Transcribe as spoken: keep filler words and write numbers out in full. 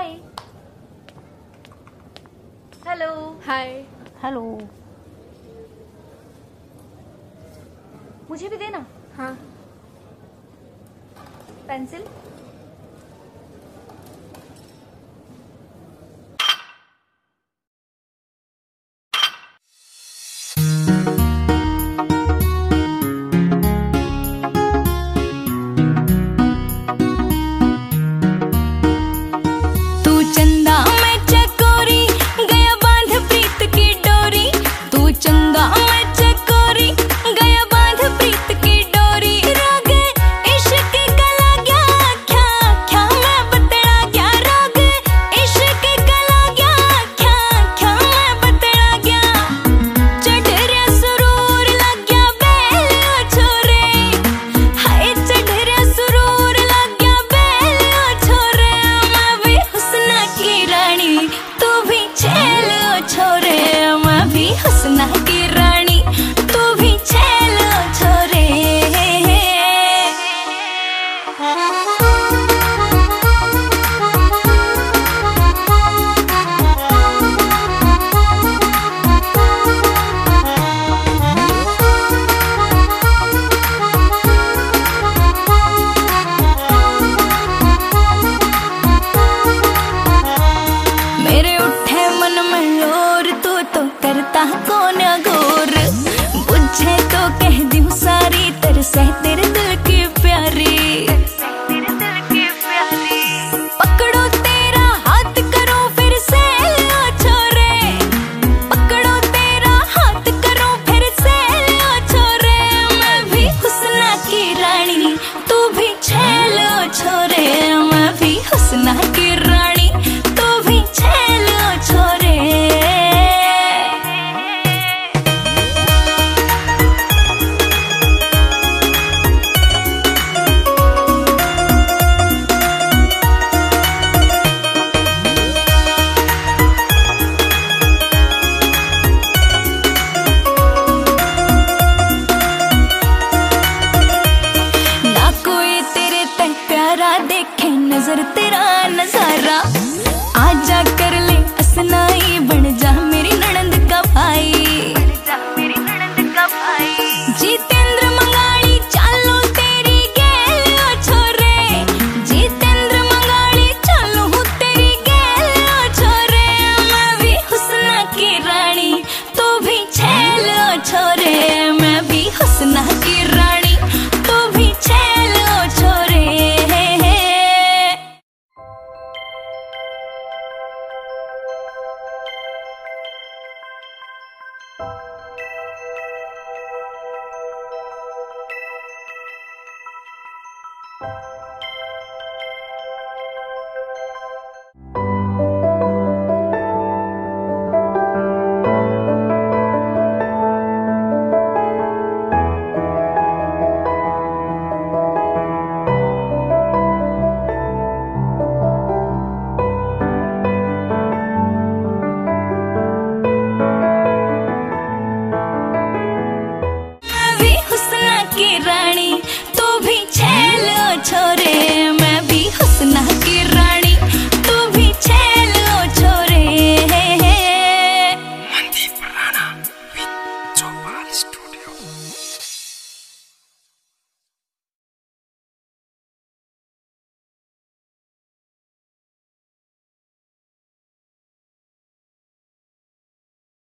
हाय। Hello. हाय। Hello. मुझे भी देना। हाँ। पेंसिल। तू चंदा मैं चकोरी गया बांध प्रीत की डोरी। तू चंदा मैं चकोरी गया बांध प्रीत की डोरी। राग इश्क कला गया क्या क्या मैं बतड़ा गया। राग इश्क कला गया क्या क्या मैं बतड़ा गया। चढ़ रहा सुरूर लग गया बैल ओ छोरे। हाय चढ़ रहा सुरूर लग गया बैल ओ छोरे। मैं भी हुस्ना की रानी तू भी छैल ओ छोरे। मैं भी हुस्ना की रानी तू भी छैल ओ छोरे। मेरे उठे मन में और तू तो करता कौन गौर। बुझे तो कह दूं सारी तरसे तेरे दिल की प्यारी। पकड़ो तेरा हाथ करो फिर से लो छोरे। पकड़ो तेरा हाथ करो फिर से लो छोरे। मैं भी हुस्ना की रानी तू भी छैल ओ छोरे।